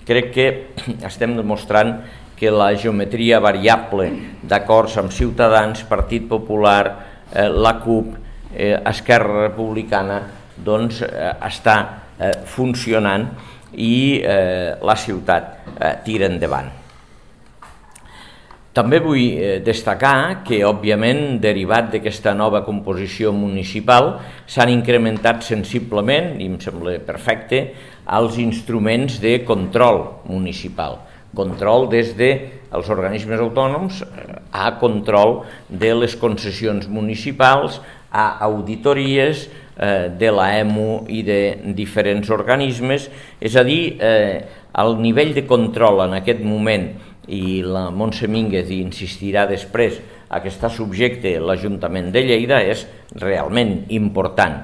crec que estem demostrant que la geometria variable d'acords amb Ciutadans, Partit Popular, la CUP, Esquerra Republicana, doncs està funcionant i la ciutat tira endavant. També vull destacar que, òbviament, derivat d'aquesta nova composició municipal, s'han incrementat sensiblement, i em sembla perfecte, els instruments de control municipal. Control des dels organismes autònoms a control de les concessions municipals, a auditories de l'EMU i de diferents organismes, és a dir, el nivell de control en aquest moment, i la Montse Mínguez hi insistirà després, a què està subjecte l'Ajuntament de Lleida, és realment important.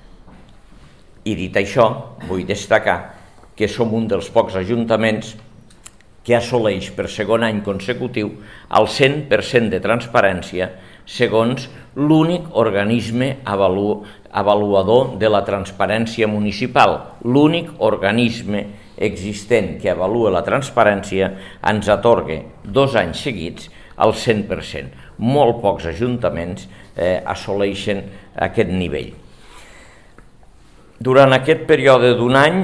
I dit això, vull destacar que som un dels pocs ajuntaments que assoleix per segon any consecutiu el 100% de transparència segons l'únic organisme avaluador de la transparència municipal. L'únic organisme existent que avalua la transparència ens atorga 2 anys seguits al 100%. Molt pocs ajuntaments assoleixen aquest nivell. Durant aquest període d'un any,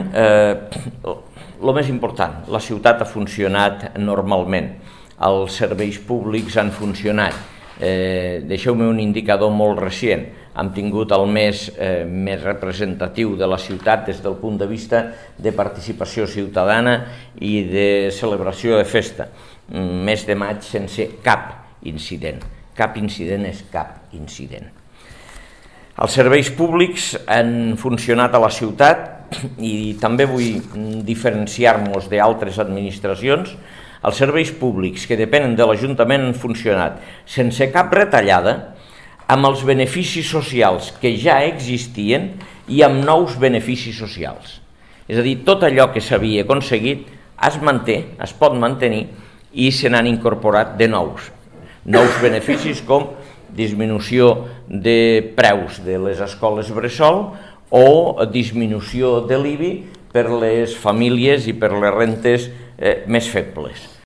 el més important, la ciutat ha funcionat normalment, els serveis públics han funcionat. Deixeu-me un indicador molt recent. Hem tingut el mes més representatiu de la ciutat des del punt de vista de participació ciutadana i de celebració de festa. Mes de maig sense cap incident. Cap incident és cap incident. Els serveis públics han funcionat a la ciutat i també vull diferenciar-nos d'altres administracions. Els serveis públics que depenen de l'Ajuntament han funcionat sense cap retallada, amb els beneficis socials que ja existien i amb nous beneficis socials. És a dir, tot allò que s'havia aconseguit es manté, es pot mantenir i se n'han incorporat de nous. Nous beneficis com disminució de preus de les escoles bressol o disminució de l'IBI per les famílies i per les rentes més febles.